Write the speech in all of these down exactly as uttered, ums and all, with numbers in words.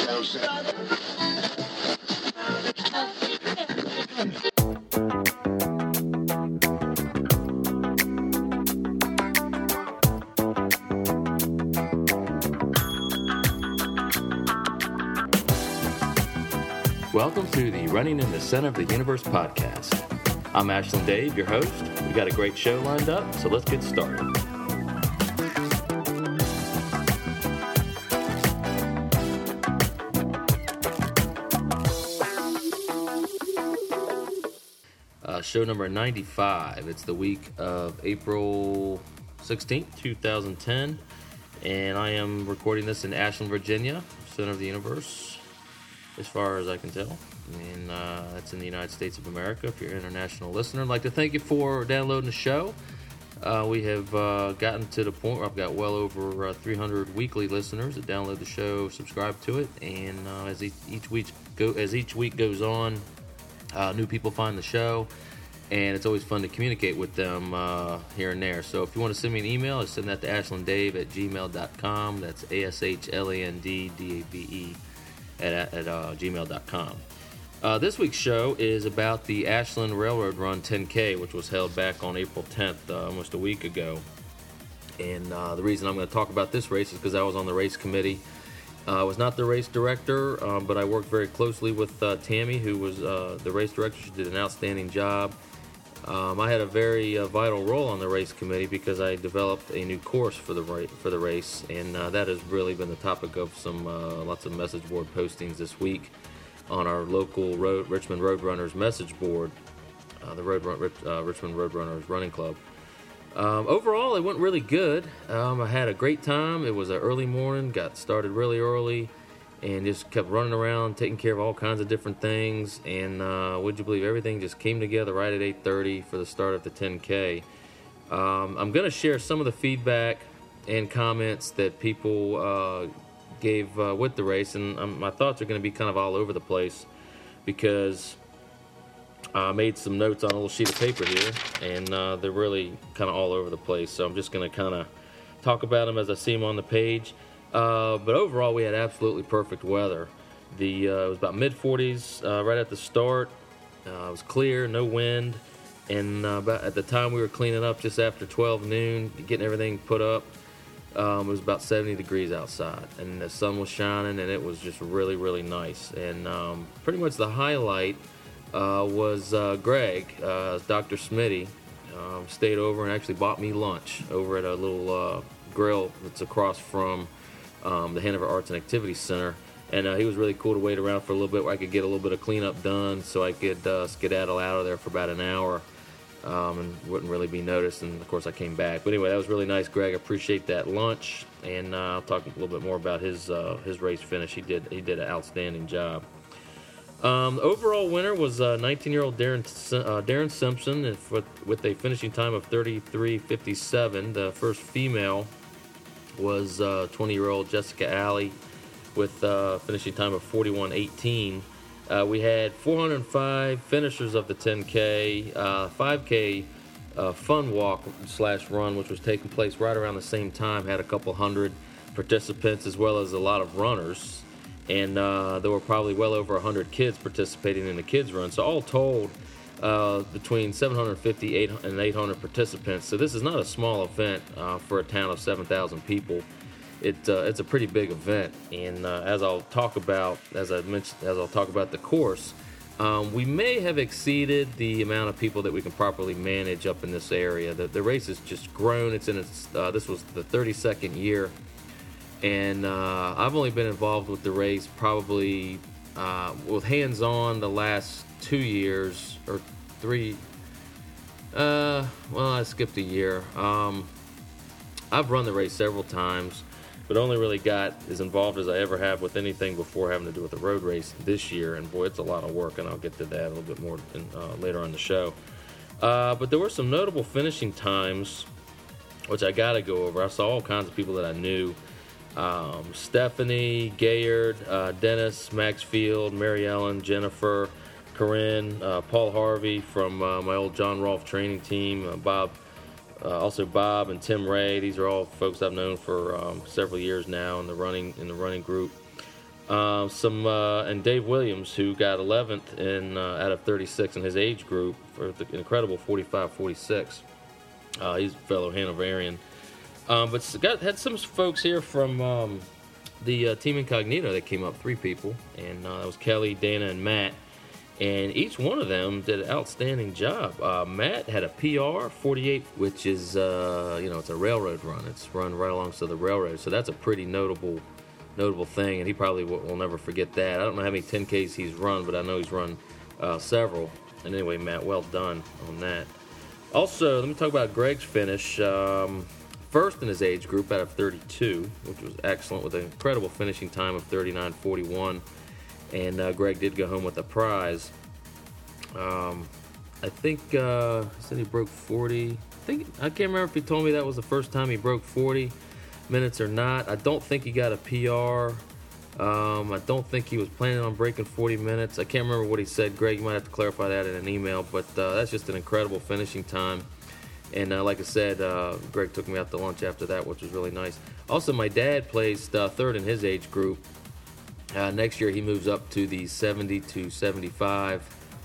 Welcome to the Running in the Center of the Universe podcast. I'm Ashland Dave, your host. We got a great show lined up, so let's get started. Uh, show number ninety-five. It's the week of April sixteenth, twenty ten, and I am recording this in Ashland, Virginia, center of the universe, as far as I can tell, and uh, that's in the United States of America. If you're an international listener, I'd like to thank you for downloading the show. Uh, we have uh, gotten to the point where I've got well over uh, three hundred weekly listeners that download the show, subscribe to it, and uh, as each, each week go as each week goes on, uh, new people find the show, and it's always fun to communicate with them uh, here and there. So if you want to send me an email, just send that to ashlanddave at gmail dot com. That's A S H L A N D D A V E at, at uh, gmail dot com. Uh, this week's show is about the Ashland Railroad Run ten K, which was held back on April tenth, uh, almost a week ago. And uh, the reason I'm going to talk about this race is because I was on the race committee. Uh, I was not the race director, um, but I worked very closely with uh, Tammy, who was uh, the race director. She did an outstanding job. Um, I had a very uh, vital role on the race committee because I developed a new course for the ra- for the race, and uh, that has really been the topic of some uh, lots of message board postings this week on our local road, Richmond Roadrunners message board, uh, the road, uh, Richmond Roadrunners Running Club. Um, overall, it went really good. Um, I had a great time. It was an early morning, got started really early, and just kept running around, taking care of all kinds of different things. And uh, would you believe, everything just came together right at eight thirty for the start of the ten K. Um, I'm going to share some of the feedback and comments that people uh, gave uh, with the race, and um, my thoughts are going to be kind of all over the place because I made some notes on a little sheet of paper here, and uh, they're really kind of all over the place. So I'm just going to kind of talk about them as I see them on the page. Uh, but overall, we had absolutely perfect weather. The uh, it was about mid forties uh, right at the start. Uh, it was clear, no wind, and uh, about at the time we were cleaning up, just after twelve noon, getting everything put up, um, it was about seventy degrees outside, and the sun was shining, and it was just really, really nice. And um, pretty much the highlight uh, was uh, Greg, uh, Doctor Smitty, um, stayed over and actually bought me lunch over at a little uh, grill that's across from Um, the Hanover Arts and Activities Center, and uh, he was really cool to wait around for a little bit where I could get a little bit of cleanup done so I could uh, skedaddle out of there for about an hour um, and wouldn't really be noticed. And of course I came back, but anyway, that was really nice, Greg. I appreciate that lunch, and uh, I'll talk a little bit more about his uh, his race finish. He did he did an outstanding job. Um, the overall winner was uh, nineteen-year-old Darren uh, Darren Simpson with, with a finishing time of thirty-three fifty-seven. The first female was uh, twenty-year-old Jessica Alley with a uh, finishing time of forty-one eighteen. Uh, we had four hundred five finishers of the ten K, uh, five K uh, fun walk slash run, which was taking place right around the same time, had a couple hundred participants as well as a lot of runners, and uh, there were probably well over one hundred kids participating in the kids run. So all told, Uh, between seven hundred fifty and eight hundred participants. So this is not a small event uh, for a town of seven thousand people. It uh, it's a pretty big event, and uh, as I'll talk about, as I mentioned, as I'll talk about the course, um, we may have exceeded the amount of people that we can properly manage up in this area. The the race has just grown. It's in its uh, this was the thirty-second year, and uh, I've only been involved with the race probably uh, with hands-on the last two years or three. Uh, well, I skipped a year. Um, I've run the race several times, but only really got as involved as I ever have with anything before having to do with the road race this year. And boy, it's a lot of work, and I'll get to that a little bit more in, uh, later on the show. Uh, but there were some notable finishing times, which I got to go over. I saw all kinds of people that I knew. Um, Stephanie, Gayard, uh, Dennis, Maxfield, Mary Ellen, Jennifer, Corinne, uh, Paul Harvey from uh, my old John Rolfe training team, uh, Bob, uh, also Bob and Tim Ray. These are all folks I've known for um, several years now in the running in the running group. Uh, some uh, and Dave Williams, who got eleventh in uh, out of thirty-six in his age group for the incredible forty-five forty-six. Uh, he's a fellow Hanoverian. Um, but got had some folks here from um, the uh, Team Incognito that came up, three people, and uh, that was Kelly, Dana, and Matt. And each one of them did an outstanding job. Uh, Matt had a P R forty-eight, which is uh, you know it's a railroad run. It's run right alongside the railroad, so that's a pretty notable. notable thing, and he probably will, will never forget that. I don't know how many ten Ks he's run, but I know he's run uh, several. And anyway, Matt, well done on that. Also, let me talk about Greg's finish. Um, first in his age group out of thirty-two, which was excellent, with an incredible finishing time of thirty-nine forty-one. And uh, Greg did go home with a prize. Um, I think uh, he said he broke forty. I think I can't remember if he told me that was the first time he broke forty minutes or not. I don't think he got a P R. Um, I don't think he was planning on breaking forty minutes. I can't remember what he said. Greg, you might have to clarify that in an email, but uh, that's just an incredible finishing time. And uh, like I said, uh, Greg took me out to lunch after that, which was really nice. Also, my dad placed uh, third in his age group. Uh, next year, he moves up to the seventy to seventy-five,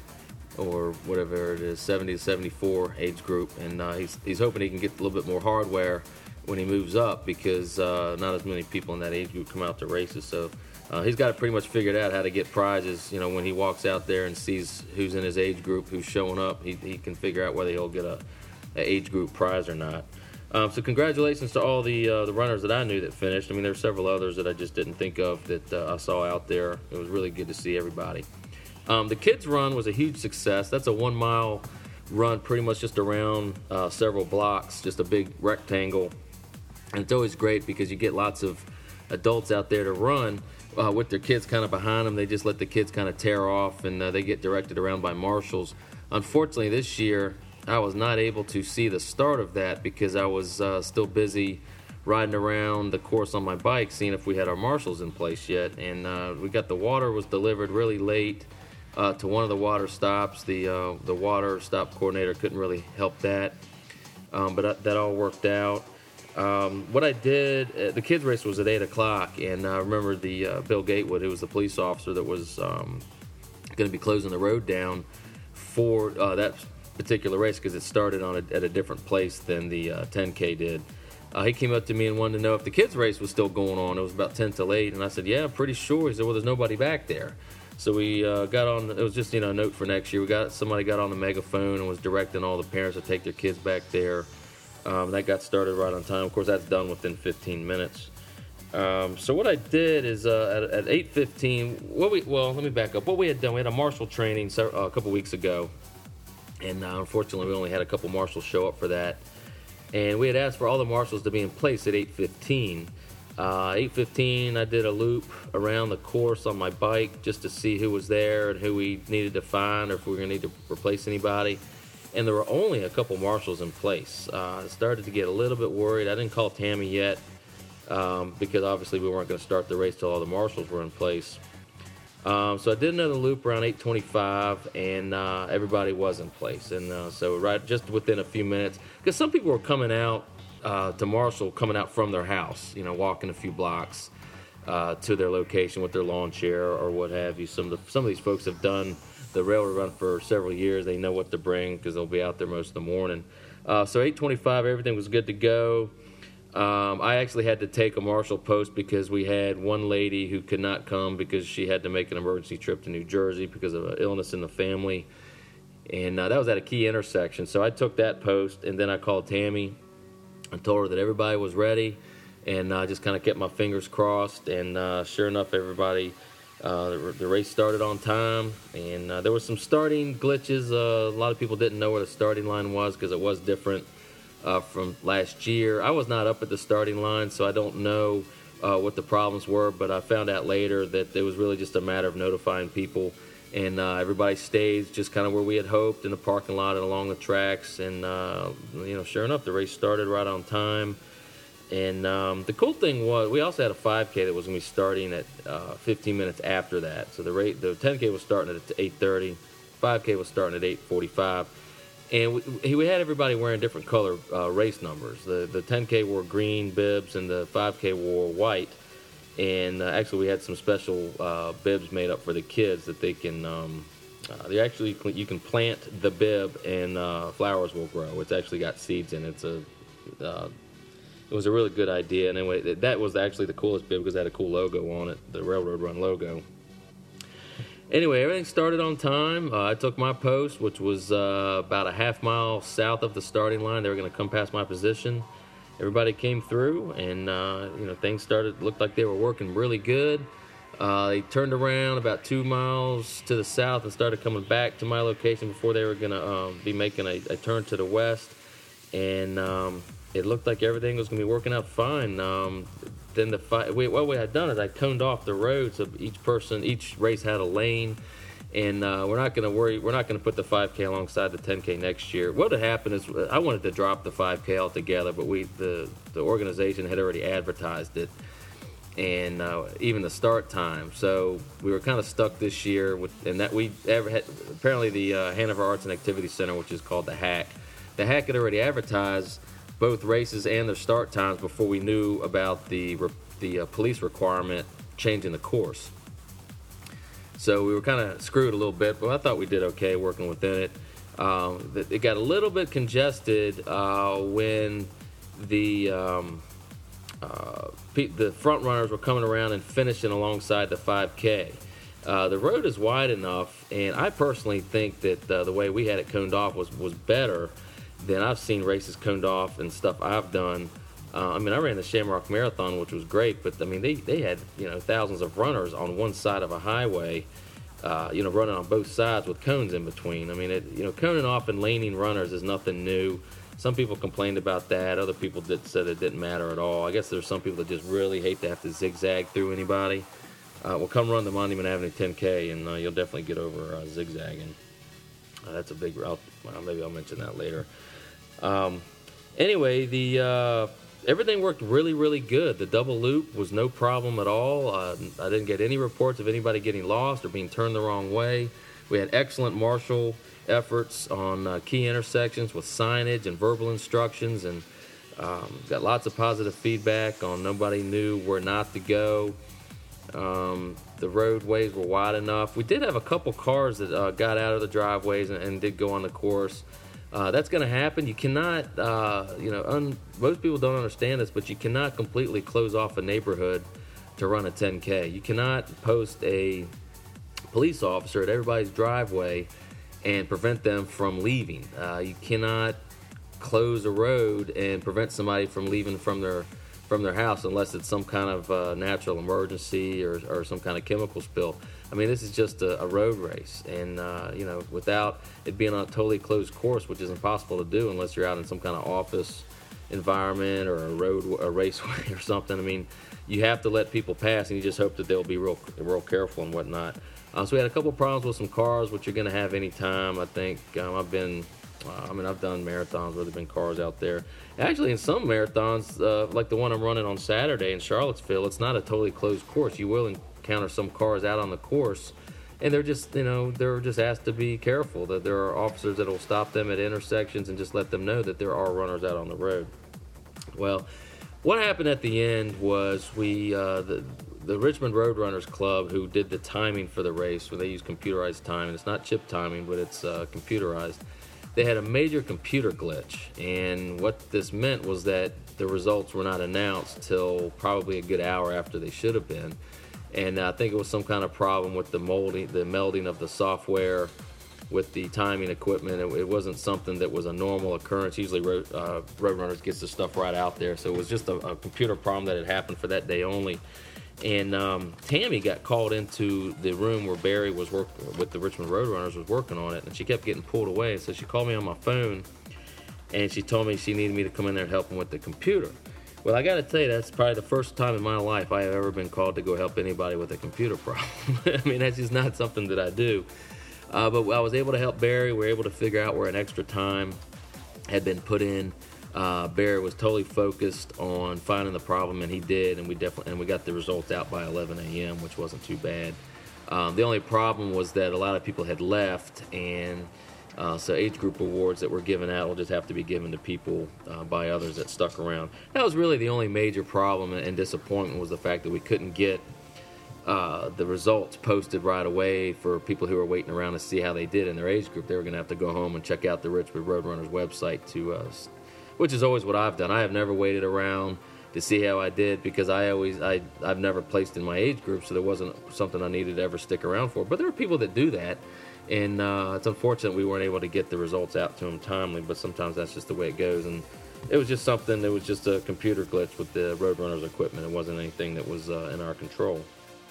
or whatever it is, seventy to seventy-four age group, and uh, he's he's hoping he can get a little bit more hardware when he moves up, because uh, not as many people in that age group come out to races. So uh, he's got it pretty much figured out how to get prizes. You know, when he walks out there and sees who's in his age group, who's showing up, he, he can figure out whether he'll get a, a age group prize or not. Um, so congratulations to all the uh, the runners that I knew that finished. I mean, there were several others that I just didn't think of that uh, I saw out there. It was really good to see everybody. Um, the kids' run was a huge success. That's a one-mile run, pretty much just around uh, several blocks, just a big rectangle. And it's always great because you get lots of adults out there to run uh, with their kids kind of behind them. They just let the kids kind of tear off, and uh, they get directed around by marshals. Unfortunately, this year, I was not able to see the start of that because I was uh, still busy riding around the course on my bike, seeing if we had our marshals in place yet. And uh, we got the water was delivered really late uh, to one of the water stops. The uh, the water stop coordinator couldn't really help that, um, but uh, that all worked out. Um, what I did, uh, the kids race was at eight o'clock, and I remember the uh, Bill Gatewood, who was the police officer that was um, going to be closing the road down for uh, that particular race, because it started on a, at a different place than the uh, ten K did. Uh, he came up to me and wanted to know if the kids race was still going on. It was about ten till eight, and I said, yeah, I'm pretty sure. He said, well, there's nobody back there. So we uh, got on, it was just, you know, a note for next year. We got, somebody got on the megaphone and was directing all the parents to take their kids back there. Um, that got started right on time. Of course, that's done within fifteen minutes. Um, so what I did is uh, at, at eight fifteen, what we well, let me back up. What we had done, we had a marshal training uh, a couple weeks ago, and uh, unfortunately, we only had a couple marshals show up for that. And we had asked for all the marshals to be in place at eight fifteen. Uh, eight fifteen, I did a loop around the course on my bike just to see who was there and who we needed to find, or if we were going to need to replace anybody. And there were only a couple marshals in place. Uh, I started to get a little bit worried. I didn't call Tammy yet um, because obviously we weren't going to start the race till all the marshals were in place. Um, so I did another loop around eight twenty-five, and uh, everybody was in place. And uh, so right just within a few minutes, because some people were coming out uh, to marshal, coming out from their house, you know, walking a few blocks uh, to their location with their lawn chair or what have you. Some of the, some of these folks have done the railroad run for several years. They know what to bring because they'll be out there most of the morning. Uh, so eight twenty-five, everything was good to go. Um, I actually had to take a marshal post because we had one lady who could not come because she had to make an emergency trip to New Jersey because of an illness in the family. And uh, that was at a key intersection. So I took that post, and then I called Tammy and told her that everybody was ready, and I uh, just kind of kept my fingers crossed. And uh, sure enough, everybody... Uh, the, the race started on time, and uh, there were some starting glitches. Uh, a lot of people didn't know where the starting line was because it was different uh, from last year. I was not up at the starting line, so I don't know uh, what the problems were, but I found out later that it was really just a matter of notifying people, and uh, everybody stayed just kind of where we had hoped in the parking lot and along the tracks, and uh, you know, sure enough, the race started right on time. And um, the cool thing was, we also had a five K that was going to be starting at uh, fifteen minutes after that. So the rate, the ten K was starting at eight thirty, five K was starting at eight forty-five, and we, we had everybody wearing different color uh, race numbers. The the ten K wore green bibs and the five K wore white. And uh, actually, we had some special uh, bibs made up for the kids that they can. Um, uh, they actually you can plant the bib and uh, flowers will grow. It's actually got seeds in it. It's a uh, it was a really good idea. And anyway, that was actually the coolest bib because it had a cool logo on it, the Railroad Run logo. Anyway, everything started on time. Uh, I took my post, which was uh, about a half mile south of the starting line. They were going to come past my position. Everybody came through, and uh, you know things started looked like they were working really good. Uh, they turned around about two miles to the south and started coming back to my location before they were going to um, be making a, a turn to the west. And um, it looked like everything was going to be working out fine. Um, then the fi- we, what we had done is I coned off the roads of each person. Each race had a lane. And uh, we're not going to worry. We're not going to put the five K alongside the ten K next year. What had happened is I wanted to drop the five K altogether, but we the the organization had already advertised it, and uh, even the start time. So we were kind of stuck this year with, and that we ever had. Apparently, the uh, Hanover Arts and Activity Center, which is called the Hack, the Hack had already advertised both races and their start times before we knew about the the uh, police requirement changing the course. So we were kind of screwed a little bit, but I thought we did okay working within it. Um, it got a little bit congested uh, when the um, uh, the front runners were coming around and finishing alongside the five K. Uh, the road is wide enough, and I personally think that uh, the way we had it coned off was, was better than I've seen races coned off and stuff I've done. Uh, I mean, I ran the Shamrock Marathon, which was great, but I mean, they, they had, you know, thousands of runners on one side of a highway, uh, you know, running on both sides with cones in between. I mean, it, you know, coning off and laning runners is nothing new. Some people complained about that. Other people did, said it didn't matter at all. I guess there's some people that just really hate to have to zigzag through anybody. Uh, well, come run the Monument Avenue ten K, and uh, you'll definitely get over uh, zigzagging. Uh, that's a big route. Well, maybe I'll mention that later. Um, anyway, the... Uh, Everything worked really, really good. The double loop was no problem at all. Uh, I didn't get any reports of anybody getting lost or being turned the wrong way. We had excellent marshal efforts on uh, key intersections with signage and verbal instructions, and um, got lots of positive feedback on nobody knew where not to go. Um, the roadways were wide enough. We did have a couple cars that uh, got out of the driveways and, and did go on the course. Uh, that's going to happen. You cannot, uh, you know, un- most people don't understand this, but you cannot completely close off a neighborhood to run a ten K. You cannot post a police officer at everybody's driveway and prevent them from leaving. Uh, you cannot close a road and prevent somebody from leaving from their from their house unless it's some kind of uh, natural emergency or, or some kind of chemical spill. I mean, this is just a, a road race, and uh, you know, without it being on a totally closed course, which is impossible to do unless you're out in some kind of office environment or a road, a raceway or something. I mean, you have to let people pass, and you just hope that they'll be real, real careful and whatnot. Uh, so we had a couple problems with some cars, which you're going to have any time. I think um, I've been. Uh, I mean, I've done marathons where there've been cars out there. Actually, in some marathons, uh, like the one I'm running on Saturday in Charlottesville, it's not a totally closed course. You will encounter some cars out on the course, and they're just, you know, they're just asked to be careful. That there are officers that will stop them at intersections and just let them know that there are runners out on the road. Well, what happened at the end was we, uh, the the Richmond Roadrunners Club, who did the timing for the race, where they use computerized timing. It's not chip timing, but it's uh, computerized. They had a major computer glitch, and what this meant was that the results were not announced till probably a good hour after they should have been. And I think it was some kind of problem with the molding, the melding of the software with the timing equipment. It, it wasn't something that was a normal occurrence. Usually road, uh, Roadrunners gets the stuff right out there, so it was just a, a computer problem that had happened for that day only. And um, Tammy got called into the room where Barry was working with the Richmond Roadrunners, was working on it, and she kept getting pulled away. So she called me on my phone, and she told me she needed me to come in there and help them with the computer. Well, I got to tell you, that's probably the first time in my life I have ever been called to go help anybody with a computer problem. I mean, that's just not something that I do. Uh, but I was able to help Barry. We were able to figure out where an extra time had been put in. Uh, Barry was totally focused on finding the problem, and he did, and we definitely and we got the results out by eleven a.m., which wasn't too bad. Um, the only problem was that a lot of people had left, and Uh, so age group awards that were given out will just have to be given to people uh, by others that stuck around. That was really the only major problem and disappointment, was the fact that we couldn't get uh, the results posted right away for people who were waiting around to see how they did in their age group. They were going to have to go home and check out the Richmond Roadrunners website, to, uh, which is always what I've done. I have never waited around to see how I did, because I always I I've never placed in my age group, so there wasn't something I needed to ever stick around for. But there are people that do that. And uh, it's unfortunate we weren't able to get the results out to them timely, but sometimes that's just the way it goes. And it was just something, it was just a computer glitch with the Roadrunners equipment. It wasn't anything that was uh, in our control.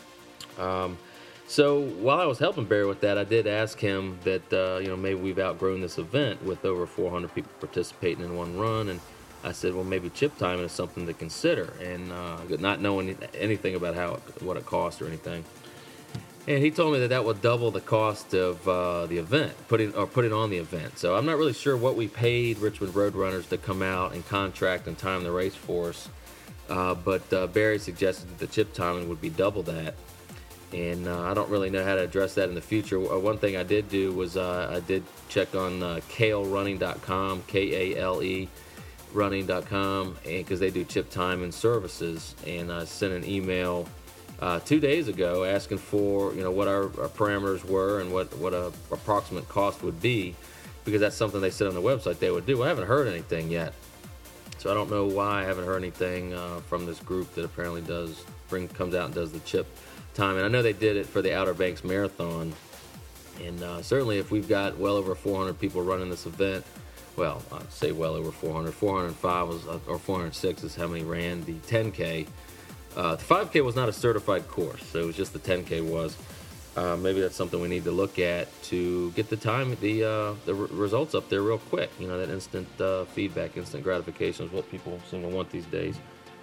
Um, so while I was helping Barry with that, I did ask him that, uh, you know, maybe we've outgrown this event with over four hundred people participating in one run. And I said, well, maybe chip timing is something to consider. And uh, not knowing anything about how it, what it costs or anything. And he told me that that would double the cost of uh, the event, putting or putting on the event. So I'm not really sure what we paid Richmond Roadrunners to come out and contract and time the race for us. Uh, but uh, Barry suggested that the chip timing would be double that. And uh, I don't really know how to address that in the future. Uh, one thing I did do was uh, I did check on uh, kale running dot com, K A L E running dot com, because they do chip timing services. And I sent an email Uh, two days ago asking for, you know, what our, our parameters were and what, what a approximate cost would be, because that's something they said on the website they would do. I haven't heard anything yet, so I don't know why I haven't heard anything uh, from this group that apparently does bring comes out and does the chip time. And I know they did it for the Outer Banks Marathon, and uh, certainly if we've got well over four hundred people running this event, well, I'd say well over four hundred, four hundred five was, or four hundred six is how many ran the ten K. Uh, the five K was not a certified course, so it was just the ten K was. Uh, maybe that's something we need to look at to get the time, the uh, the r- results up there real quick. You know, that instant uh, feedback, instant gratification is what people seem to want these days.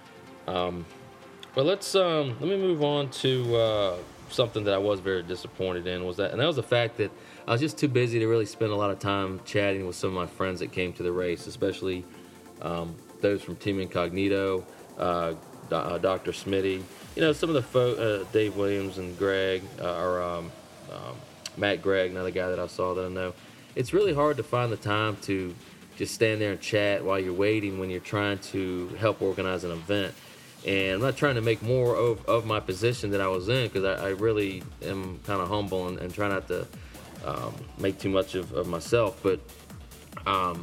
Um, but let's um, let me move on to uh, something that I was very disappointed in, was that, and that was the fact that I was just too busy to really spend a lot of time chatting with some of my friends that came to the race, especially um, those from Team Incognito. Uh, Uh, Doctor Smitty, you know, some of the folk, uh, Dave Williams and Greg, uh, or um, um, Matt Gregg, another guy that I saw that I know. It's really hard to find the time to just stand there and chat while you're waiting when you're trying to help organize an event. And I'm not trying to make more of, of my position that I was in, because I, I really am kind of humble and, and try not to um, make too much of, of myself. But um,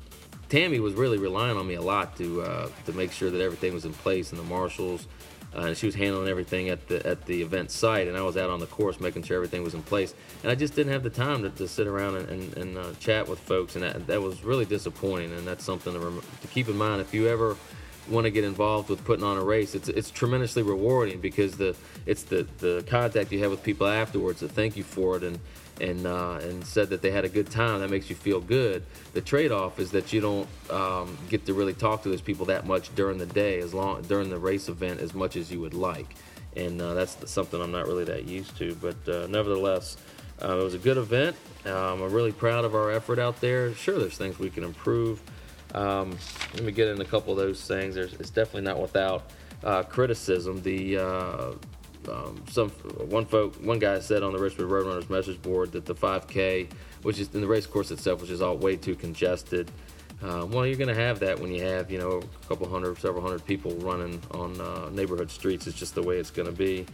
Tammy was really relying on me a lot to uh, to make sure that everything was in place, and the marshals, uh, and she was handling everything at the at the event site, and I was out on the course making sure everything was in place, and I just didn't have the time to, to sit around and, and, and uh, chat with folks, and that, that was really disappointing. And that's something to, rem- to keep in mind if you ever want to get involved with putting on a race. It's it's tremendously rewarding, because the it's the, the contact you have with people afterwards that thank you for it and and uh, and said that they had a good time. That makes you feel good. The trade-off is that you don't um, get to really talk to those people that much during the day, as long during the race event, as much as you would like. And uh, that's something I'm not really that used to. But uh, nevertheless, uh, it was a good event. Um, I'm really proud of our effort out there. Sure, there's things we can improve. Um, let me get in a couple of those things. There's, it's definitely not without uh, criticism. The uh, um, some one folk, one guy said on the Richmond Roadrunners message board that the five K, which is in the race course itself, which is all way too congested. Uh, well, you're going to have that when you have, you know, a couple hundred, several hundred people running on uh, neighborhood streets. It's just the way it's going to be.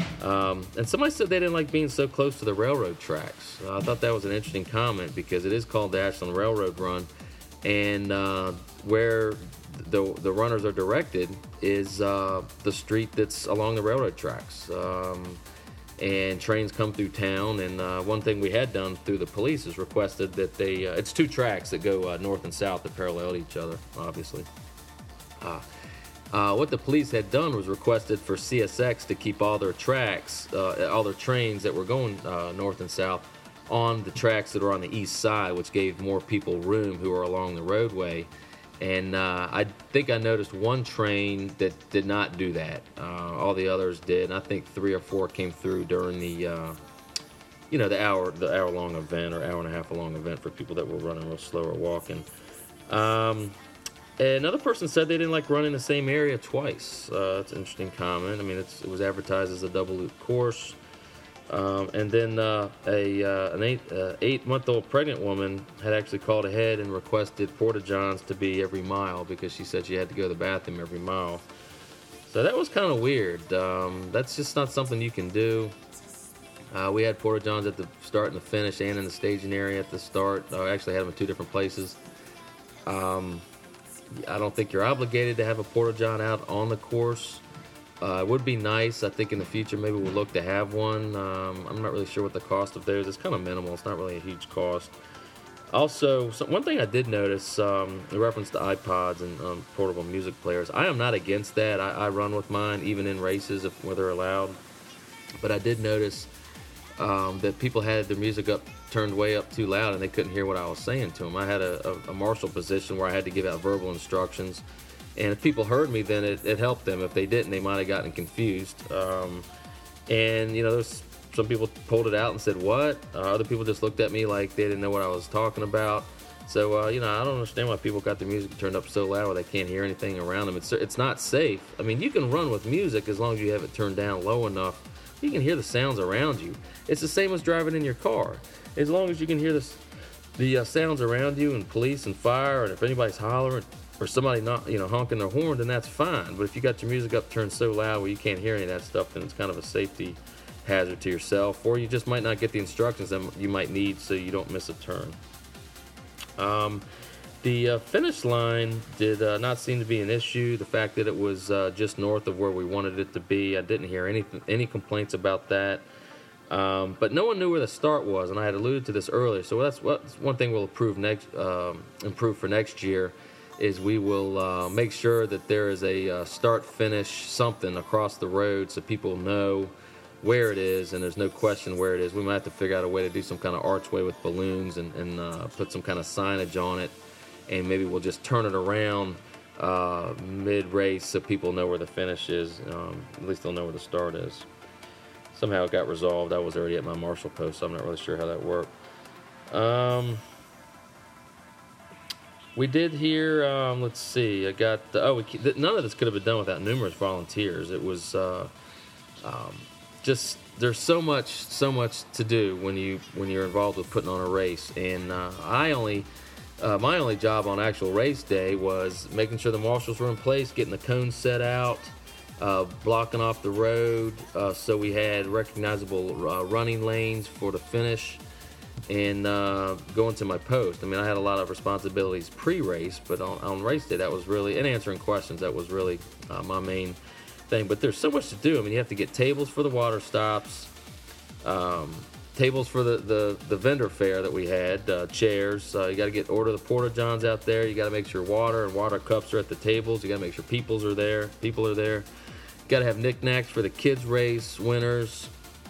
Um, and somebody said they didn't like being so close to the railroad tracks. Uh, I thought that was an interesting comment, because it is called the Ashland Railroad Run. And uh, where the the runners are directed is uh, the street that's along the railroad tracks. Um, and trains come through town. And uh, one thing we had done through the police is requested that they, uh, it's two tracks that go uh, north and south that parallel each other, obviously. Uh, uh, what the police had done was requested for C S X to keep all their tracks, uh, all their trains that were going uh, north and south, on the tracks that are on the east side, which gave more people room who are along the roadway. And uh, I think I noticed one train that did not do that. Uh, all the others did, and I think three or four came through during the, uh, you know, the hour, the hour-long event or hour and a half long event for people that were running real slow or walking. Um, another person said they didn't like running the same area twice. Uh, that's an interesting comment. I mean, it's, it was advertised as a double loop course. Um, and then uh, a uh, an eight uh, eight month old pregnant woman had actually called ahead and requested porta johns to be every mile because she said she had to go to the bathroom every mile. So that was kind of weird. Um, that's just not something you can do. Uh, we had porta johns at the start and the finish, and in the staging area at the start. I actually had them in two different places. Um, I don't think you're obligated to have a porta john out on the course. Uh, it would be nice. I think in the future maybe we'll look to have one. Um, I'm not really sure what the cost of theirs is. It's kind of minimal. It's not really a huge cost. Also, so one thing I did notice um, in reference to iPods and um, portable music players, I am not against that. I, I run with mine even in races if where they're allowed. But I did notice um, that people had their music up turned way up too loud and they couldn't hear what I was saying to them. I had a, a, a marshal position where I had to give out verbal instructions. And if people heard me, then it, it helped them. If they didn't, they might have gotten confused. Um, and, you know, there's some people pulled it out and said, what? Uh, other people just looked at me like they didn't know what I was talking about. So, uh, you know, I don't understand why people got their music turned up so loud where they can't hear anything around them. It's, it's not safe. I mean, you can run with music as long as you have it turned down low enough. You can hear the sounds around you. It's the same as driving in your car. As long as you can hear this, the uh, sounds around you and police and fire, and if anybody's hollering, or somebody not, you know, honking their horn, then that's fine. But if you got your music up turned so loud where you can't hear any of that stuff, then it's kind of a safety hazard to yourself, or you just might not get the instructions that you might need so you don't miss a turn. Um, the uh, finish line did uh, not seem to be an issue. The fact that it was uh, just north of where we wanted it to be, I didn't hear any any complaints about that. Um, but no one knew where the start was, and I had alluded to this earlier. So that's, that's one thing we'll improve next, um, improve for next year. Is we will uh, make sure that there is a uh, start-finish something across the road so people know where it is and there's no question where it is. We might have to figure out a way to do some kind of archway with balloons and, and uh, put some kind of signage on it, and maybe we'll just turn it around uh, mid-race so people know where the finish is. Um, at least they'll know where the start is. Somehow it got resolved. I was already at my marshal post, so I'm not really sure how that worked. Um... We did hear, um, let's see, I got, the, oh, we, none of this could have been done without numerous volunteers. It was uh, um, just, there's so much, so much to do when, you, when you're involved with putting on a race. And uh, I only, uh, my only job on actual race day was making sure the marshals were in place, getting the cones set out, uh, blocking off the road uh, so we had recognizable uh, running lanes for the finish. And uh, going to my post. I mean, I had a lot of responsibilities pre-race, but on, on race day, that was really, and answering questions, that was really uh, my main thing. But there's so much to do. I mean, you have to get tables for the water stops, um, tables for the, the, the vendor fair that we had, uh, chairs. Uh, you got to get order the porta johns out there. You got to make sure water and water cups are at the tables. You got to make sure peoples are there. People are there. You got to have knickknacks for the kids' race winners.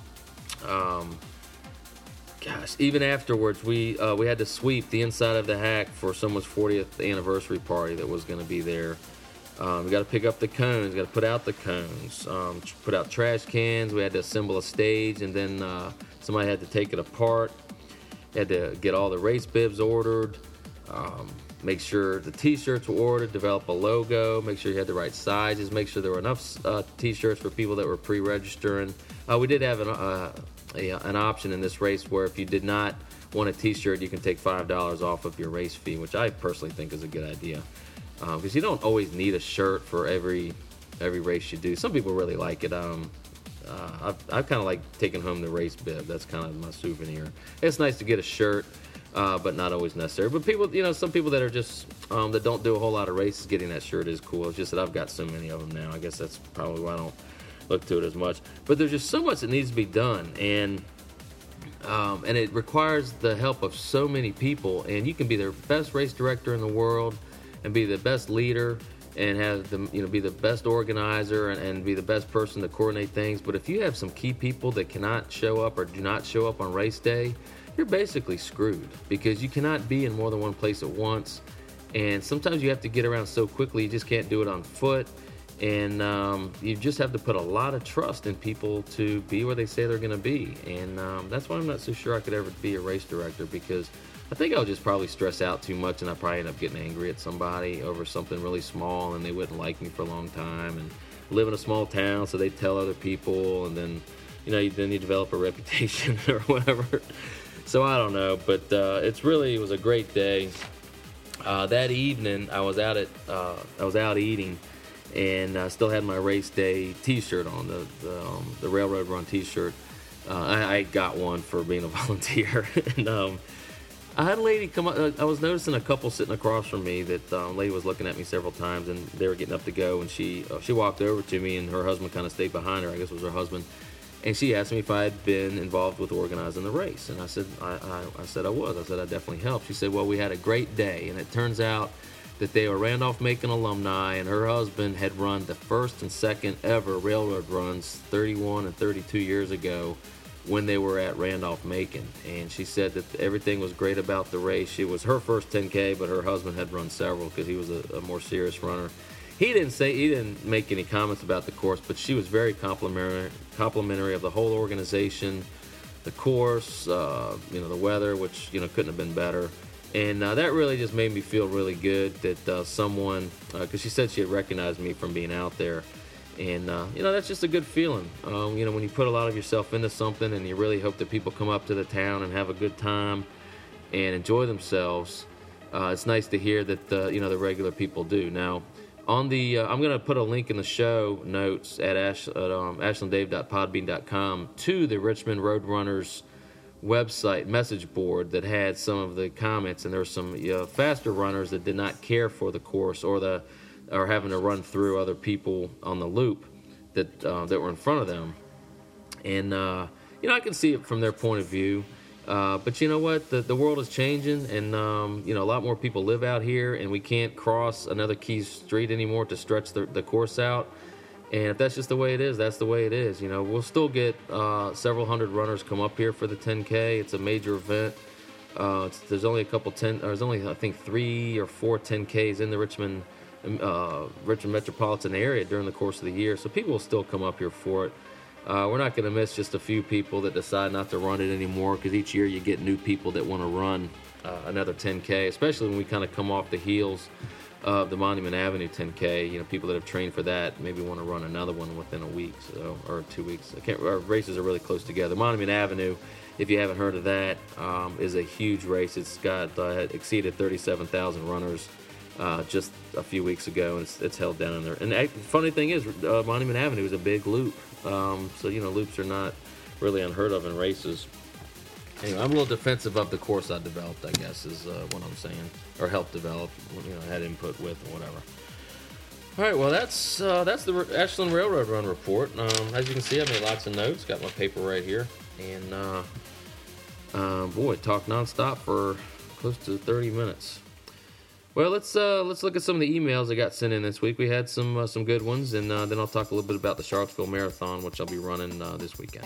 Um, Gosh, even afterwards, we uh, we had to sweep the inside of the hack for someone's fortieth anniversary party that was going to be there. Um, we got to pick up the cones, got to put out the cones, um, put out trash cans. We had to assemble a stage, and then uh, somebody had to take it apart. Had to get all the race bibs ordered, um, make sure the T-shirts were ordered, develop a logo, make sure you had the right sizes, make sure there were enough uh, T-shirts for people that were pre-registering. Uh, we did have an uh, A, an option in this race where if you did not want a t-shirt, you can take five dollars off of your race fee, which I personally think is a good idea, because um, you don't always need a shirt for every every race you do. Some people really like it. Um, uh, I've, I've kind of like taking home the race bib. That's kind of my souvenir. It's nice to get a shirt, uh, but not always necessary. But people, you know, some people that are just um, that don't do a whole lot of races, getting that shirt is cool. It's just that I've got so many of them now. I guess that's probably why I don't look to it as much. But there's just so much that needs to be done, and um, and it requires the help of so many people. And you can be the best race director in the world and be the best leader and have the, you know, be the best organizer and, and be the best person to coordinate things. But if you have some key people that cannot show up or do not show up on race day, you're basically screwed, because you cannot be in more than one place at once. And sometimes you have to get around so quickly, you just can't do it on foot. And um, you just have to put a lot of trust in people to be where they say they're going to be. And um, that's why I'm not so sure I could ever be a race director, because I think I would just probably stress out too much, and I'd probably end up getting angry at somebody over something really small, and they wouldn't like me for a long time. And live in a small town, so they tell other people, and then you know, you, then you develop a reputation or whatever. So I don't know, but uh, it's really, it was a great day. Uh, that evening, I was out at, uh, I was out eating, and I still had my race day T-shirt on, the the, um, the Railroad Run T-shirt. Uh, I, I got one for being a volunteer, and um, I had a lady come up. I was noticing a couple sitting across from me. That um, lady was looking at me several times, and they were getting up to go. And she uh, she walked over to me, and her husband kind of stayed behind her. I guess it was her husband. And she asked me if I had been involved with organizing the race, and I said I, I, I said I was. I said I definitely helped. She said, well, we had a great day, and it turns out that they were Randolph-Macon alumni, and her husband had run the first and second ever railroad runs thirty-one and thirty-two years ago when they were at Randolph-Macon. And she said that everything was great about the race. It was her first ten K, but her husband had run several because he was a, a more serious runner. He didn't say he didn't make any comments about the course, but she was very complimentary complimentary of the whole organization, the course, uh, you know, the weather, which, you know, couldn't have been better. And uh, that really just made me feel really good that uh, someone, because uh, she said she had recognized me from being out there. And, uh, you know, that's just a good feeling. Um, you know, when you put a lot of yourself into something and you really hope that people come up to the town and have a good time and enjoy themselves, uh, it's nice to hear that, uh, you know, the regular people do. Now, on the, uh, I'm going to put a link in the show notes at, ash, at um, ashland dave dot podbean dot com to the Richmond Roadrunners website message board that had some of the comments, and there were some you know, faster runners that did not care for the course or the or having to run through other people on the loop that uh, that were in front of them. And uh, you know, I can see it from their point of view. Uh, but you know what? The the world is changing, and um, you know, a lot more people live out here, and we can't cross another key street anymore to stretch the, the course out. And if that's just the way it is, that's the way it is. You know, we'll still get uh, several hundred runners come up here for the ten K. It's a major event. Uh, it's, there's only a couple ten. There's only I think three or four ten Ks in the Richmond, uh, Richmond metropolitan area during the course of the year. So people will still come up here for it. Uh, we're not going to miss just a few people that decide not to run it anymore, because each year you get new people that want to run uh, another ten K, especially when we kind of come off the heels of the Monument Avenue ten K. You know, people that have trained for that maybe want to run another one within a week so, or two weeks. I can't. Our races are really close together. Monument Avenue, if you haven't heard of that, um, is a huge race. It's got uh, exceeded thirty-seven thousand runners uh, just a few weeks ago, and it's, it's held down in there. And the funny thing is, uh, Monument Avenue is a big loop. Um, so, you know, loops are not really unheard of in races. Anyway, I'm a little defensive of the course I developed, I guess, is uh, what I'm saying. Or helped develop, you know, had input with or whatever. All right, well, that's uh, that's the Ashland Railroad Run report. Um, as you can see, I made lots of notes. Got my paper right here. And, uh, uh, boy, talked nonstop for close to thirty minutes. Well, let's uh, let's look at some of the emails I got sent in this week. We had some uh, some good ones, and uh, then I'll talk a little bit about the Sharpsville Marathon, which I'll be running uh, this weekend.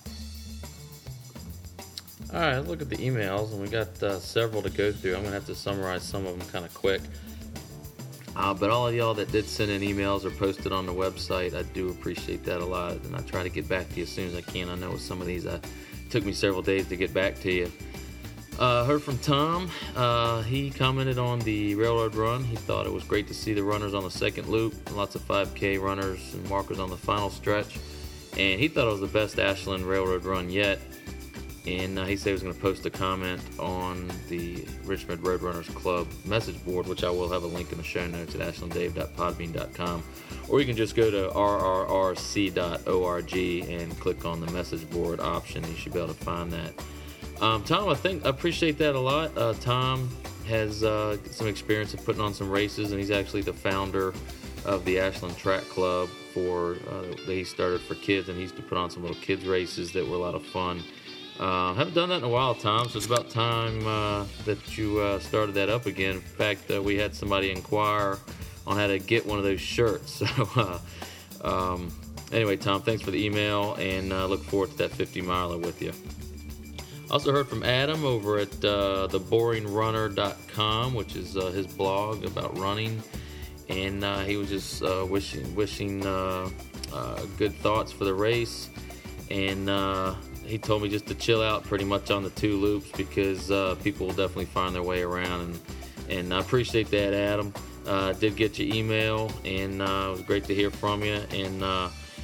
All right, look at the emails, and we got uh, several to go through. I'm going to have to summarize some of them kind of quick. Uh, but all of y'all that did send in emails or posted on the website, I do appreciate that a lot, and I try to get back to you as soon as I can. I know with some of these, uh, it took me several days to get back to you. Uh, heard from Tom. Uh, he commented on the Railroad Run. He thought it was great to see the runners on the second loop, lots of five K runners and markers on the final stretch. And he thought it was the best Ashland Railroad Run yet. And uh, he said he was going to post a comment on the Richmond Roadrunners Club message board, which I will have a link in the show notes at ashland dave dot podbean dot com. Or you can just go to r r r c dot org and click on the message board option. You should be able to find that. Um, Tom, I think I appreciate that a lot. Uh, Tom has uh, some experience of putting on some races, and he's actually the founder of the Ashland Track Club for uh, that he started for kids, and he used to put on some little kids races that were a lot of fun. Uh, haven't done that in a while, Tom, so it's about time uh, that you uh, started that up again. In fact, uh, we had somebody inquire on how to get one of those shirts. So, uh, um, anyway, Tom, thanks for the email, and uh, look forward to that fifty miler with you. Also heard from Adam over at uh, the boring runner dot com, which is uh, his blog about running, and uh, he was just uh, wishing wishing uh, uh, good thoughts for the race, and uh, he told me just to chill out pretty much on the two loops, because uh, people will definitely find their way around, and and I appreciate that, Adam. Uh, did get your email, and uh, it was great to hear from you, and uh,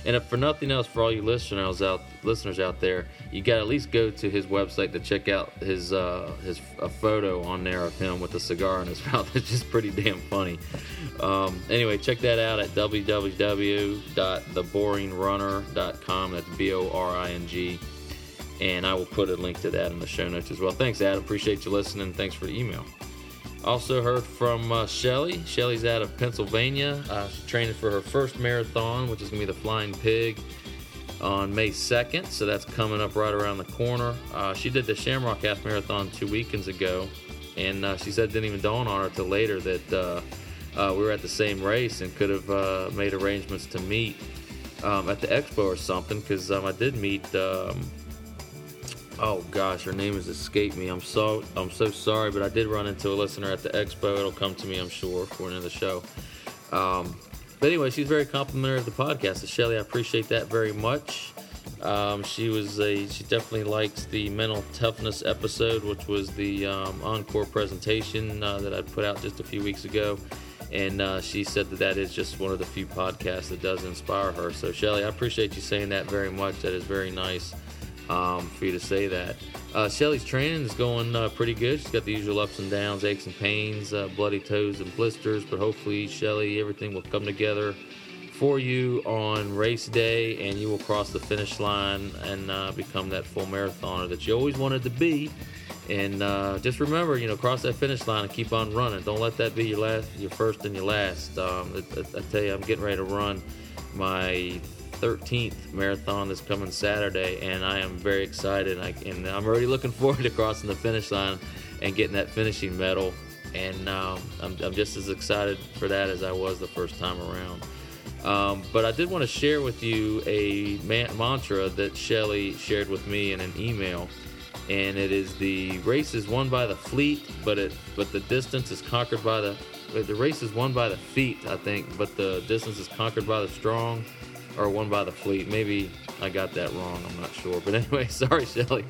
And if for nothing else, for all you listeners out listeners out there, you got to at least go to his website to check out his uh, his a photo on there of him with a cigar in his mouth. It's just pretty damn funny. Um, anyway, check that out at w w w dot the boring runner dot com. That's B O R I N G. And I will put a link to that in the show notes as well. Thanks, Adam. Appreciate you listening. Thanks for the email. Also heard from uh, Shelly. Shelly's out of Pennsylvania. Uh, she's training for her first marathon, which is going to be the Flying Pig on May second. So that's coming up right around the corner. Uh, she did the Shamrock Half Marathon two weekends ago. And uh, she said it didn't even dawn on her till later that uh, uh, we were at the same race and could have uh, made arrangements to meet um, at the expo or something. Because um, I did meet... Um, Oh gosh, her name has escaped me. I'm so I'm so sorry, but I did run into a listener at the expo. It'll come to me, I'm sure, for another show. Um, but anyway, she's very complimentary of the podcast. So Shelly, I appreciate that very much. Um, she was a she definitely likes the mental toughness episode, which was the um, encore presentation uh, that I put out just a few weeks ago. And uh, she said that that is just one of the few podcasts that does inspire her. So Shelly, I appreciate you saying that very much. That is very nice. Um, for you to say that. Uh, Shelly's training is going uh, pretty good. She's got the usual ups and downs, aches and pains, uh, bloody toes and blisters, but hopefully, Shelly, everything will come together for you on race day, and you will cross the finish line and uh, become that full marathoner that you always wanted to be. And uh, just remember, you know, cross that finish line and keep on running. Don't let that be your last, your first and your last. Um, I, I, I tell you, I'm getting ready to run my thirteenth marathon this coming Saturday, and I am very excited. I, and I'm already looking forward to crossing the finish line and getting that finishing medal. And um, I'm, I'm just as excited for that as I was the first time around. Um, but I did want to share with you a man- mantra that Shelly shared with me in an email, and it is: the race is won by the fleet, but it but the distance is conquered by the the race is won by the feet, I think, but the distance is conquered by the strong. Or won by the fleet. Maybe I got that wrong. I'm not sure. But anyway, sorry, Shelly.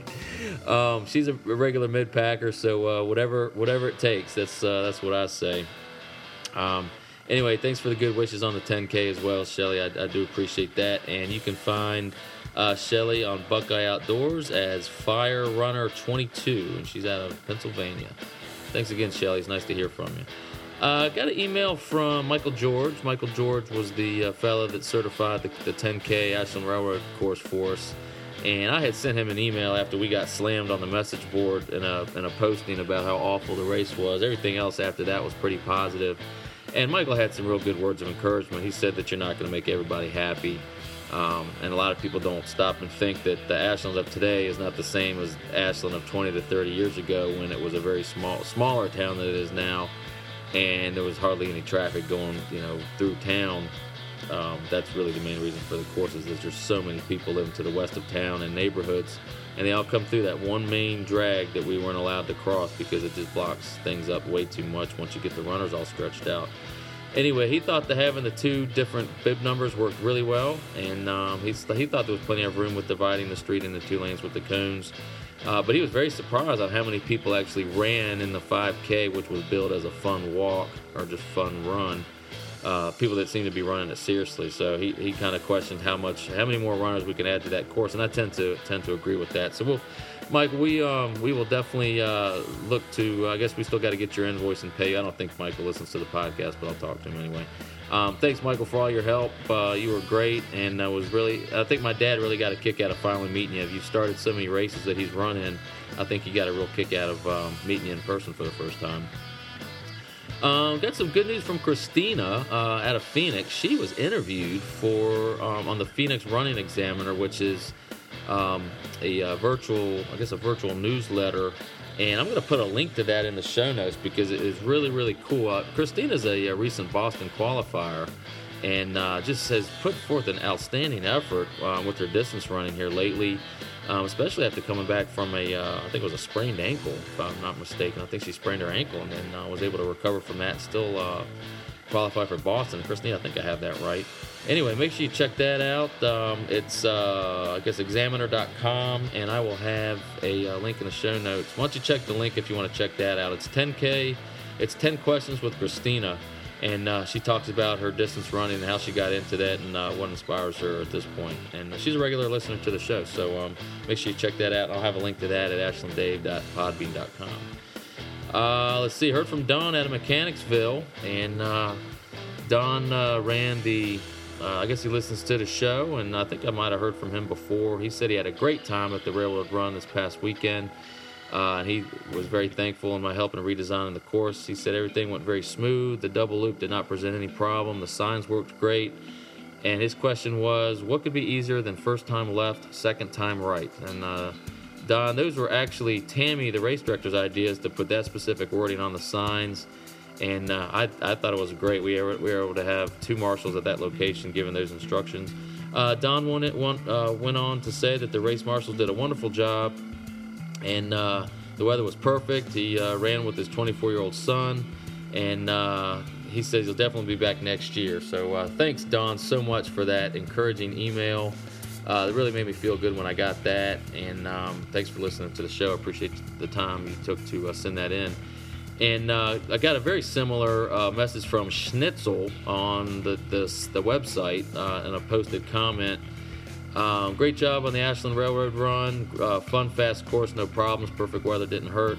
Um, she's a regular mid-packer, so uh, whatever whatever it takes, that's uh, that's what I say. Um, anyway, thanks for the good wishes on the ten K as well, Shelly. I, I do appreciate that. And you can find uh, Shelly on Buckeye Outdoors as Fire Runner twenty-two, and she's out of Pennsylvania. Thanks again, Shelly. It's nice to hear from you. I uh, got an email from Michael George. Michael George was the uh, fellow that certified the, the ten K Ashland Railroad course for us. And I had sent him an email after we got slammed on the message board in a, in a posting about how awful the race was. Everything else after that was pretty positive. And Michael had some real good words of encouragement. He said that you're not going to make everybody happy. Um, and a lot of people don't stop and think that the Ashland of today is not the same as Ashland of twenty to thirty years ago, when it was a very small, smaller town than it is now. And there was hardly any traffic going, you know, through town. Um, that's really the main reason for the courses, is there's so many people living to the west of town and neighborhoods, and they all come through that one main drag that we weren't allowed to cross because it just blocks things up way too much once you get the runners all stretched out. Anyway, he thought that having the two different bib numbers worked really well, and um, he, he thought there was plenty of room with dividing the street into two lanes with the cones. Uh, but he was very surprised on how many people actually ran in the five K, which was billed as a fun walk or just fun run. Uh, people that seem to be running it seriously. So he, he kind of questioned how much, how many more runners we can add to that course, and I tend to tend to agree with that. So we'll, Mike, we um we will definitely uh, look to. I guess we still got to get your invoice and pay. I don't think Michael listens to the podcast, but I'll talk to him anyway. Um, thanks, Michael, for all your help. Uh, you were great, and I was really. I think my dad really got a kick out of finally meeting you. You've started so many races that he's running. I think he got a real kick out of um, meeting you in person for the first time. Um, got some good news from Christina uh, out of Phoenix. She was interviewed for um, on the Phoenix Running Examiner, which is um, a uh, virtual, I guess, a virtual newsletter. And I'm going to put a link to that in the show notes because it is really, really cool. Uh, Christina's a, a recent Boston qualifier, and uh, just has put forth an outstanding effort uh, with her distance running here lately, um, especially after coming back from a, uh, I think it was a sprained ankle, if I'm not mistaken. I think she sprained her ankle and then uh, was able to recover from that, still uh, qualify for Boston. Christina, I think I have that right. Anyway, make sure you check that out. Um, it's, uh, I guess, examiner dot com, and I will have a uh, link in the show notes. Why don't you check the link if you want to check that out. It's ten K. It's ten questions with Christina. And uh, she talks about her distance running and how she got into that and uh, what inspires her at this point. And uh, she's a regular listener to the show, so um, make sure you check that out. I'll have a link to that at ashland dave dot podbean dot com. Uh, let's see, heard from Don out of Mechanicsville, and uh, Don uh, ran the, uh, I guess he listens to the show, and I think I might have heard from him before. He said he had a great time at the Railroad Run this past weekend. Uh, and he was very thankful in my help in redesigning the course. He said everything went very smooth. The double loop did not present any problem. The signs worked great. And his question was, what could be easier than first time left, second time right? And uh, Don, those were actually Tammy, the race director's ideas to put that specific wording on the signs. And uh, I, I thought it was great. We were, we were able to have two marshals at that location giving those instructions. Uh, Don went, went, uh, went on to say that the race marshals did a wonderful job. And uh, the weather was perfect. He uh, ran with his twenty-four-year-old son, and uh, he says he'll definitely be back next year. So uh, thanks, Don, so much for that encouraging email. Uh, it really made me feel good when I got that, and um, thanks for listening to the show. I appreciate the time you took to uh, send that in. And uh, I got a very similar uh, message from Schnitzel on the, the, the website uh, in a posted comment. Um, great job on the Ashland Railroad Run. Uh, fun, fast course, no problems. Perfect weather, didn't hurt.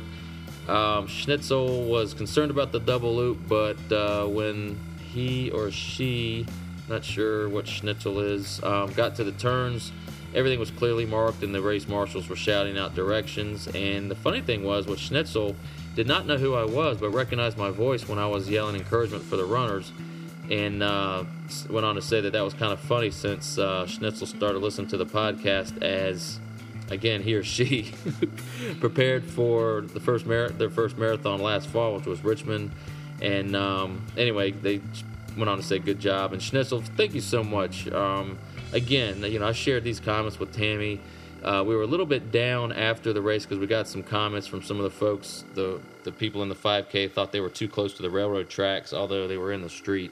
Um, Schnitzel was concerned about the double loop, but uh, when he or she, not sure what Schnitzel is, um, got to the turns, everything was clearly marked, and the race marshals were shouting out directions. And the funny thing was, with Schnitzel, did not know who I was, but recognized my voice when I was yelling encouragement for the runners. And uh, went on to say that that was kind of funny since uh, Schnitzel started listening to the podcast as, again, he or she prepared for the first mar- their first marathon last fall, which was Richmond. And um, anyway, they went on to say good job. And Schnitzel, thank you so much. Um, again, you know, I shared these comments with Tammy. Uh, we were a little bit down after the race because we got some comments from some of the folks, the the people in the five K thought they were too close to the railroad tracks, although they were in the street.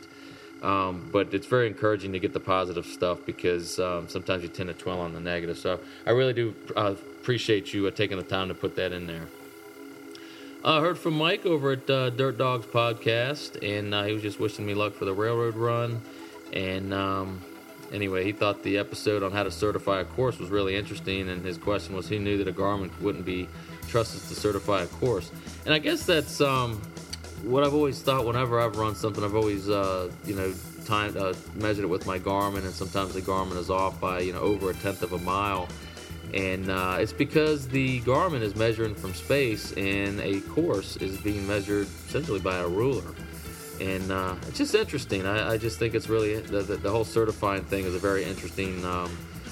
Um, but it's very encouraging to get the positive stuff because um, sometimes you tend to dwell on the negative. So I really do uh, appreciate you uh, taking the time to put that in there. I uh, heard from Mike over at uh, Dirt Dogs Podcast, and uh, he was just wishing me luck for the Railroad Run. And um, anyway, he thought the episode on how to certify a course was really interesting, and his question was he knew that a Garmin wouldn't be trusted to certify a course. And I guess that's... Um, What I've always thought whenever I've run something, I've always, uh, you know, time, uh, measured it with my Garmin, and sometimes the Garmin is off by, you know, over a tenth of a mile. And uh, it's because the Garmin is measuring from space, and a course is being measured essentially by a ruler. And uh, it's just interesting. I, I just think it's really, the, the, the whole certifying thing is a very interesting um,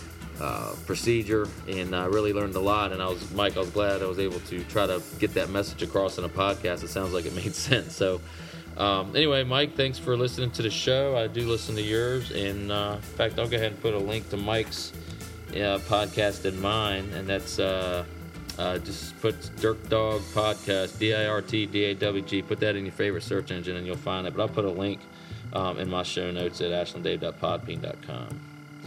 Uh, procedure, and I really learned a lot. And I was, Mike, I was glad I was able to try to get that message across in a podcast. It sounds like it made sense. So, um, anyway, Mike, thanks for listening to the show. I do listen to yours, and uh, in fact, I'll go ahead and put a link to Mike's uh, podcast in mine, and that's uh, uh, just put Dirt Dog Podcast, D I R T D A W G. Put that in your favorite search engine, and you'll find it. But I'll put a link um, in my show notes at ashland dave dot podbean dot com.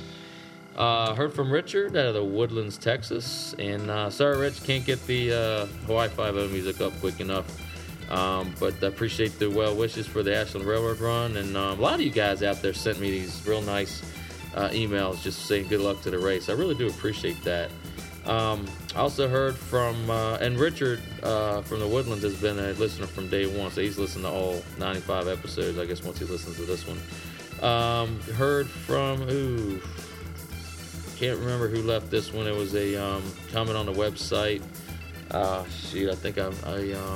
Uh, heard from Richard out of the Woodlands, Texas, and uh, sorry, Rich, can't get the uh, Hawaii Five-O music up quick enough, um, but I appreciate the well wishes for the Ashland Railroad Run, and uh, a lot of you guys out there sent me these real nice uh, emails just saying good luck to the race. I really do appreciate that. Um, I also heard from, uh, and Richard uh, from the Woodlands has been a listener from day one, so he's listened to all ninety-five episodes, I guess, once he listens to this one. Um, heard from, ooh... can't remember who left this one. It was a um, comment on the website. Uh, shoot, I think I, I, um,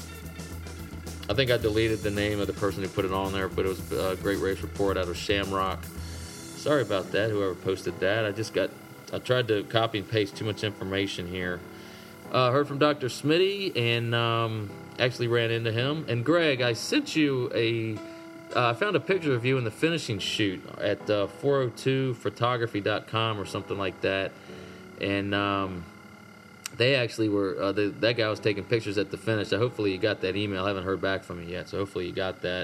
I think I deleted the name of the person who put it on there, but it was a great race report out of Shamrock. Sorry about that, whoever posted that. I just got, I tried to copy and paste too much information here. Uh, heard from Doctor Smitty, and um, actually ran into him. And Greg, I sent you a. Uh, I found a picture of you in the finishing chute at uh, four oh two photography dot com or something like that, and um, they actually were, uh, the, that guy was taking pictures at the finish, so hopefully you got that email. I haven't heard back from you yet, so hopefully you got that.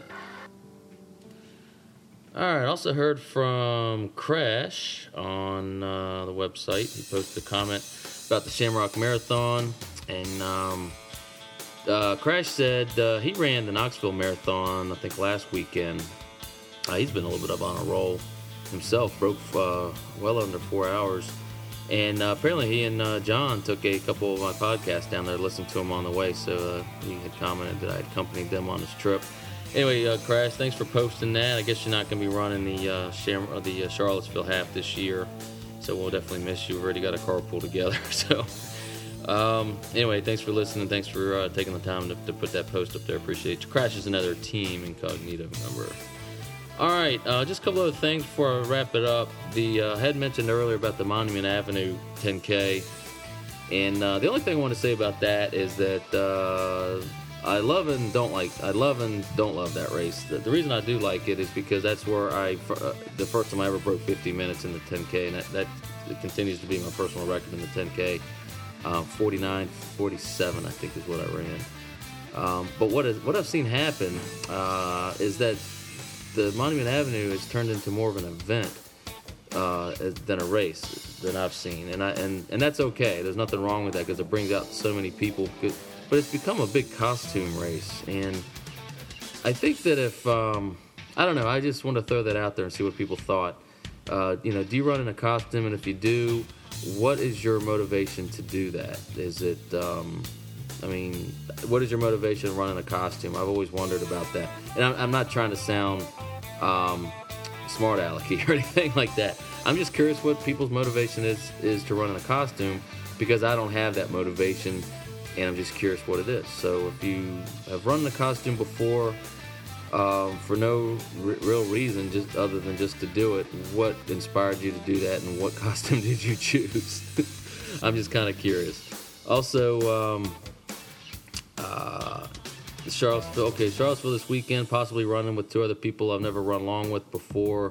Alright, also heard from Crash on uh, the website. He posted a comment about the Shamrock Marathon, and um, uh, Crash said uh, he ran the Knoxville Marathon, I think, last weekend. Uh, he's been a little bit up on a roll himself, broke uh, well under four hours. And uh, apparently he and uh, John took a couple of my podcasts down there, listened to them on the way, so uh, he had commented that I had accompanied them on this trip. Anyway, uh, Crash, thanks for posting that. I guess you're not going to be running the uh, Sham- or the uh, Charlottesville half this year, so we'll definitely miss you. We've already got a carpool together. So um, anyway, thanks for listening. Thanks for uh, taking the time to, to put that post up there. Appreciate you. Crash is another Team Incognito member. All right, uh, just a couple other things before I wrap it up. The uh, I had mentioned earlier about the Monument Avenue ten K, and uh, the only thing I want to say about that is that uh, I love and don't like. I love and don't love that race. The, the reason I do like it is because that's where I, uh, the first time I ever broke fifty minutes in the ten K, and that, that it continues to be my personal record in the ten K. Uh, forty-nine forty-seven, I think, is what I ran. Um, but what is what I've seen happen uh, is that the Monument Avenue has turned into more of an event uh, than a race than I've seen, and I and, and that's okay. There's nothing wrong with that because it brings out so many people. But it's become a big costume race, and I think that if um, I don't know, I just want to throw that out there and see what people thought. Uh, you know, do you run in a costume, and if you do, what is your motivation to do that? Is it, um, I mean, what is your motivation to run in a costume? I've always wondered about that, and I'm, I'm not trying to sound um, smart alecky or anything like that. I'm just curious what people's motivation is is to run in a costume, because I don't have that motivation. And I'm just curious what it is. So if you have run in a costume before um, for no r- real reason, just other than just to do it, what inspired you to do that, and what costume did you choose? I'm just kind of curious. Also, um, uh, Charlottesville. Okay, Charlottesville this weekend, possibly running with two other people I've never run long with before.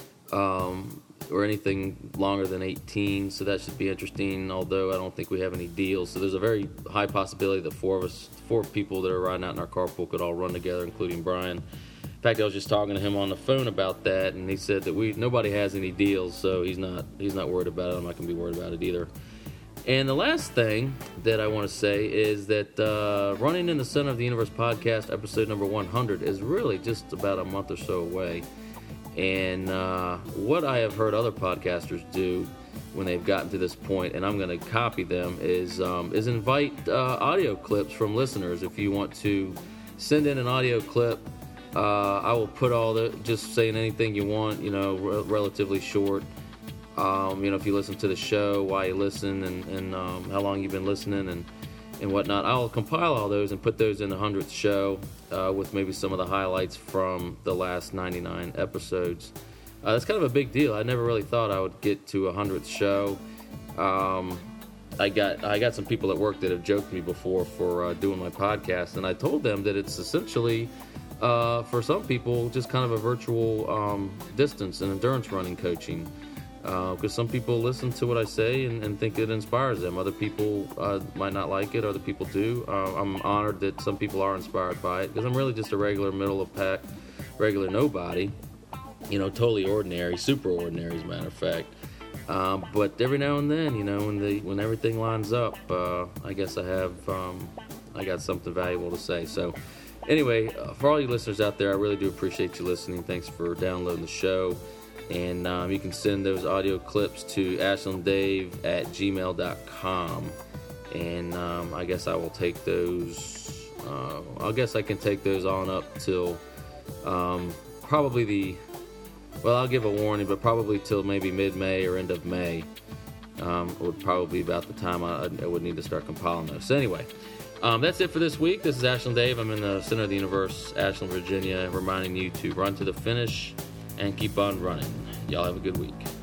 Um, or anything longer than eighteen, so that should be interesting, although I don't think we have any deals. So there's a very high possibility that four of us, four people that are riding out in our carpool could all run together, including Brian. In fact, I was just talking to him on the phone about that, and he said that we nobody has any deals, so he's not he's not worried about it. I'm not going to be worried about it either. And the last thing that I want to say is that uh, Running in the Center of the Universe podcast, episode number one hundred, is really just about a month or so away. And uh, what I have heard other podcasters do when they've gotten to this point, and I'm going to copy them, is um, is invite uh, audio clips from listeners. If you want to send in an audio clip, uh, I will put all the, just saying anything you want, you know, re- relatively short. Um, you know, if you listen to the show, why you listen, and, and um, how long you've been listening, and and whatnot. I'll compile all those and put those in the hundredth show uh, with maybe some of the highlights from the last ninety-nine episodes. Uh, that's kind of a big deal. I never really thought I would get to a hundredth show. Um, I got I got some people at work that have joked me before for uh, doing my podcast, and I told them that it's essentially, uh, for some people, just kind of a virtual um, distance and endurance running coaching. Because uh, some people listen to what I say and, and think it inspires them. Other people uh, might not like it. Other people do. Uh, I'm honored that some people are inspired by it, because I'm really just a regular middle of pack, regular nobody. You know, totally ordinary, super ordinary, as a matter of fact. Um, but every now and then, you know, when the when everything lines up, uh, I guess I have um, I got something valuable to say. So anyway, uh, for all you listeners out there, I really do appreciate you listening. Thanks for downloading the show. And um, you can send those audio clips to ashlanddave at gmail dot com. And um, I guess I will take those, uh, I guess I can take those on up till um, probably the, well, I'll give a warning, but probably till maybe mid-May or end of May um, would probably be about the time I, I would need to start compiling those. So anyway, um, that's it for this week. This is Ashland Dave. I'm in the center of the universe, Ashland, Virginia, reminding you to run to the finish and keep on running. Y'all have a good week.